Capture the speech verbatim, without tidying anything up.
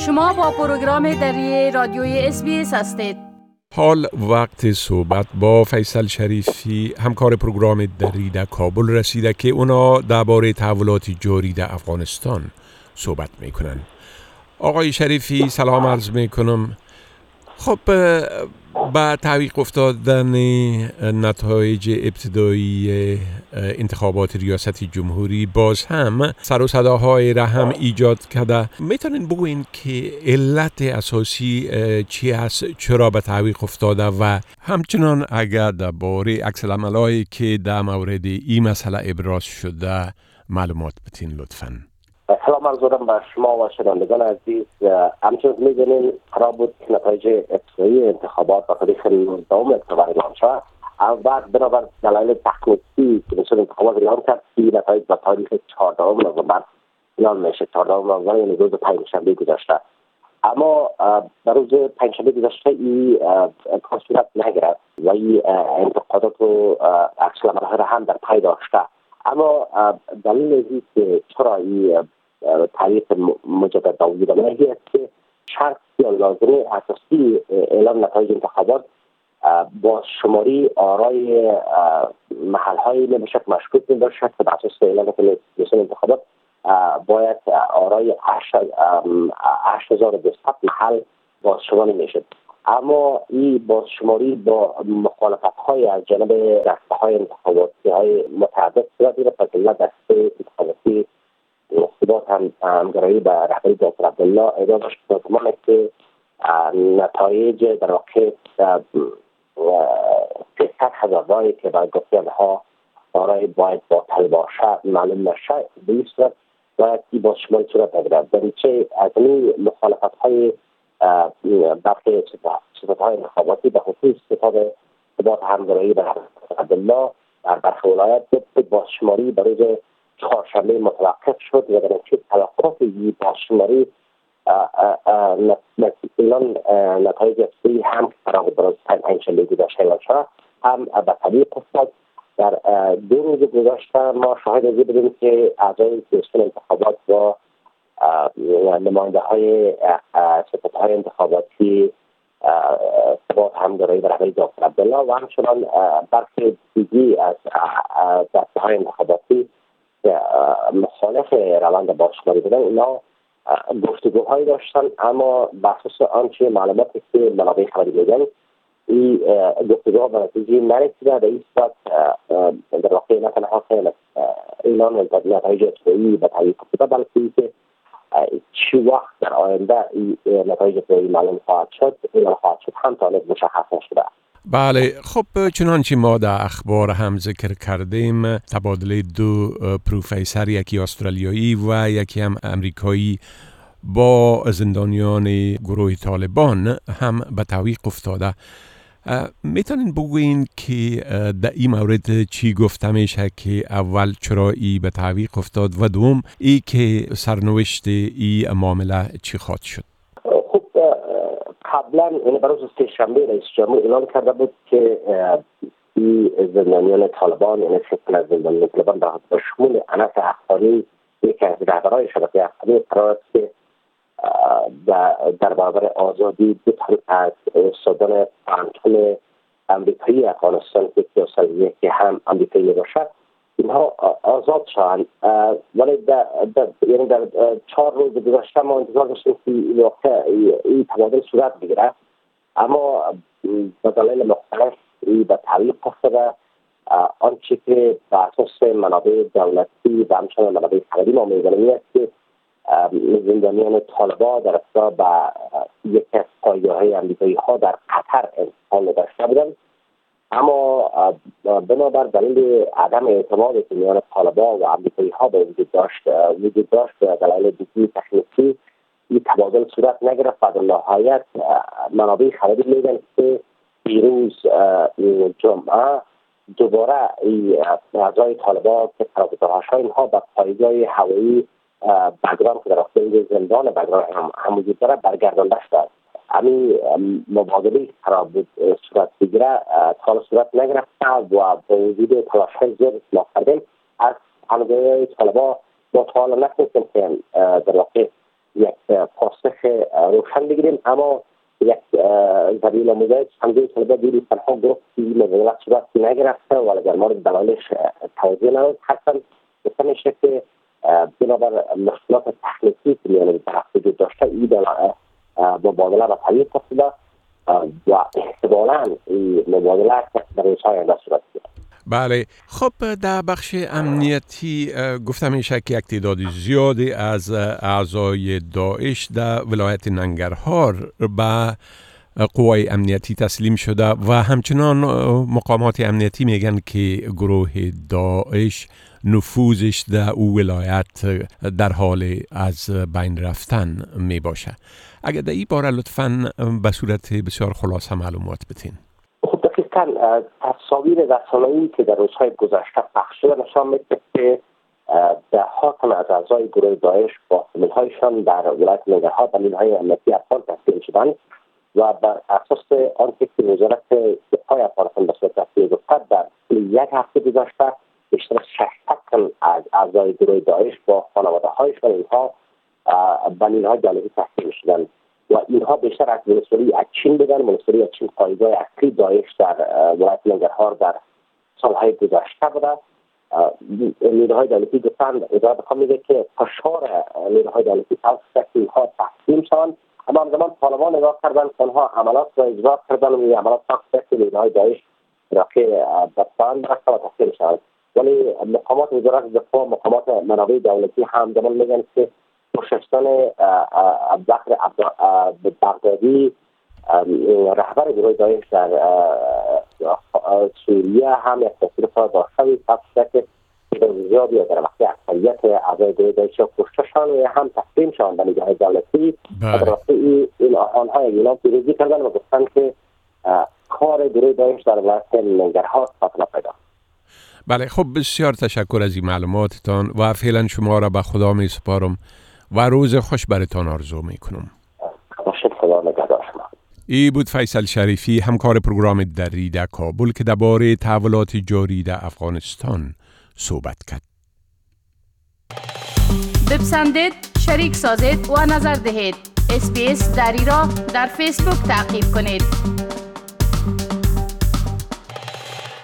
شما با پروگرام دری رادیوی اس بی اس هستید. حال وقت صحبت با فیصل شریفی همکار پروگرام دری در کابل رسیده که اونا درباره تحولات جاری در افغانستان صحبت میکنن. آقای شریفی سلام عرض میکنم. خب با تعویق افتادن نتایج ابتدایی انتخابات ریاست جمهوری باز هم سر و صداهای را هم ایجاد کرده، میتونین بگوین که علت اساسی چی است، چرا به تعویق افتاده و همچنان اگر درباره عکس العملایی که در مورد این مسئله ابراز شده معلومات بدین لطفاً. سلام عرض دارم به شما و شنوندگان عزیز. همچنین می‌دونید قرار بود که نتایج ابتدایی انتخابات و تاریخ نوزدهم اکتبر اعلام شود. بعد بنابر دلایل تکنیکی کمیسیون انتخابات اعلام کرد که نتایج به تاریخ چهاردهم نوامبر اعلام میشه. چهاردهم نوامبر یعنی روز پنجشنبه گذشته. اما در روز پنجشنبه گذشته این کار صورت نگرفت و این انتقادات و عکس العمل‌ها را هم در پی داشته. اما دلیل این که چرا این تعریف مجدد وجود آمده است که شرط یا لازمه اساسی اعلام نتایج انتخابات با شماری آرای محل‌های نمیشه مشکوک می باشد که بر اساس اعلام کمیسیون انتخابات باید آرای هشت هزار و دویست محل بازشماری میشد. اما این بازشماری با مخالفت‌های از جانب دسته‌های انتخاباتی های متعدد صورت گرفت که دسته انتخاباتی ثبات هم همگرایی به رهبری دکتر عبدالله ادامه داشت زمانی که نتایج در واقع سیصد هزار رای که به گفته آنها آرای باید باطل باشه معلوم نشه، به این صورت باید این بازشماری صورت بگیرد. در نتیجه از این مخالفت‌های برخی ستادهای انتخاباتی به خصوص ستاد ثبات همگرایی به رهبری عبدالله در برخی ولایات بازشماری به روز چهارشنبه متوقف شد و در نتیجه توقف این بازشماری اعلان نتایج ابتدایی هم که قرار بود روز پنجشنبه گذشته اعلام شد هم به تعویق افتاد. در دو روز گذشته ما شاهد از این بودیم که اعضای کمیسیون انتخابات و نماینده های ستادهای انتخاباتی ثبات همگرایی به رهبری دکتر عبدالله و همچنان برخی دیگی از دسته های انتخاباتی مخالف روند بازشماری بودن، اینا گفتگوهایی داشتن، اما بر اساس آنچه معلوماتی که منابع خبری میگن این گفتگوها به نتیجه نرسیده. در این صورت در واقع نه تنها اعلان نتایج ابتدایی به تعویق افتاده، بلکه اینکه چی وقت در آینده این نتایج ابتدایی معلوم خواهد شد اعلام خواهد شد هم تا الان مشخص نشده. بله، خب چنانچه ما در اخبار هم ذکر کردیم تبادله دو پروفسور، یکی استرالیایی و یکی هم امریکایی با زندانیان گروه طالبان هم به تعویق افتاده. میتونین بگوین که در این مورد چی گفته میشه که اول چرا ای به تعویق افتاد و دوم ای که سرنوشت ای معامله چی خواهد شد؟ خب قبلا این برای سه‌شنبه رئیس جمهور اعلام کرده بود که این زندانیان طالبان، یعنی سه از زندانیان طالبان به شمول انس اخوانی یکی از رهبران شبکه اخوانی قرار است که در برابر آزادی دو تن از استادان پانتون امریکایی افغانستان که کیاسلیه که هم امریکایی باشد اینها آزاد شدند. ولی در, در, یعنی در چهار روز گذشته ما انتظار داشتیم که این واقع این تبادل صورت بگیرد، اما به دلایل مختلف به تعویق افتاده. آنچه که به اساس منابع دولتی و همچنان منابع خبری ما می‌دانیم است که زندانیان طالبان در ابتدا به یکی از پایگاه‌های امریکایی ها در قطر انتقال داشته بودند، اما بنابر دلیل عدم اعتماد که میان طالبان و امریکایی ها به وجود داشت وجود داشت به دلایل دیگری تکنیکی این تبادل صورت نگرفت و در نهایت منابع خبری میگن که دیروز جمعه دوباره اعضای طالبان که فرازگاه‌ها اینها به پایگاه هوایی بگرام که در اصل زندان بگرام هم, هم وجود داره برگردانده شد. همین مبادله قرار بود صورت بگیره تا صورت نگرفته و با وجود تلاش‌های زیاد ما کردیم از همگرای طالبان ما تا حالا نتونستیم که در واقع یک پاسخ روشن بگیریم. اما یک زمین آموزه چندین سال بعد دیدیم تنها گفت که مبادلت صورت نگرفته و در مورد دلایلش توضیح نداد. حتی گفته میشه که بنابر مشکلات تکنیکی که میان طرف وجود داشته این مبادله به تعویق افتاده و احتمالاً این مبادله در روزهای آینده صورت گیرد. بله، خب در بخش امنیتی گفته میشه که یک تعداد زیادی از اعضای داعش در ولایت ننگرهار به قوای امنیتی تسلیم شده و همچنان مقامات امنیتی میگن که گروه داعش نفوذش در او ولایت در حال از بین رفتن می باشه. اگر در این باره لطفاً به صورت بسیار خلاصه معلومات بتین. خب دقیقاً تصاویر رسانه‌ای که در روزهای گذشته پخش شده نشان میده که ده ها تن از اعضای گروه داعش با فامیل‌هایشان در ولایت ننگرهار به نیروهای امنیتی افغان تسلیم شدند و بر اساس آنچه که وزارت دفاع افغانستان به صورت رسمی گفته در یک هفته گذشته بیشتر از ششصد تن از اعضای گروه داعش با خانواده‌هایشان اینها به نیروهای دولتی تسلیم شدند و اینها بیشتر از منصوری از چین بودند. منصوری از چین پایگاه اصلی داعش در ولایت ننگرهار در سالهای گذشته بوده. نیروهای دولتی گفتند وزارت دفاع میگه که فشار نیروهای دولتی توسط اینها تسلیم شوند، اما همزمان طالبان نگاه کردن که آنها عملات را اجرا کردن و این عملات توسط نیروهای داعش را که به پایان برسه و تسلیم شوند. ولی مقامات وزارت دفاع، مقامات منابع دولتی همزمان میگن که پشتستان ابوبکر بغدادی رهبر گروه داعش در سوریه هم یک تاثیر کار داشته توسط که زیادی در وقتی اکثریت اعضای گروه داعش کشته شدند و هم تسلیم شدند به نیروهای دولتی. در راسته این آنها اعلام پیروزی کردند و گفتند که کار گروه داعش در ولایت ننگرهار فاصله پیدا. بله، خب بسیار تشکر از این معلوماتتان و فعلا شما را به خدا می سپارم و روز خوش برتان آرزو می کنم. خدا نگهدار شما. ای بود فیصل شریفی، همکار پروگرام دری در کابل که درباره تحولات جاری در افغانستان صحبت کرد. بپسندید، شریک سازید و نظر دهید. اس بی اس دری را در فیسبوک تعقیب کنید.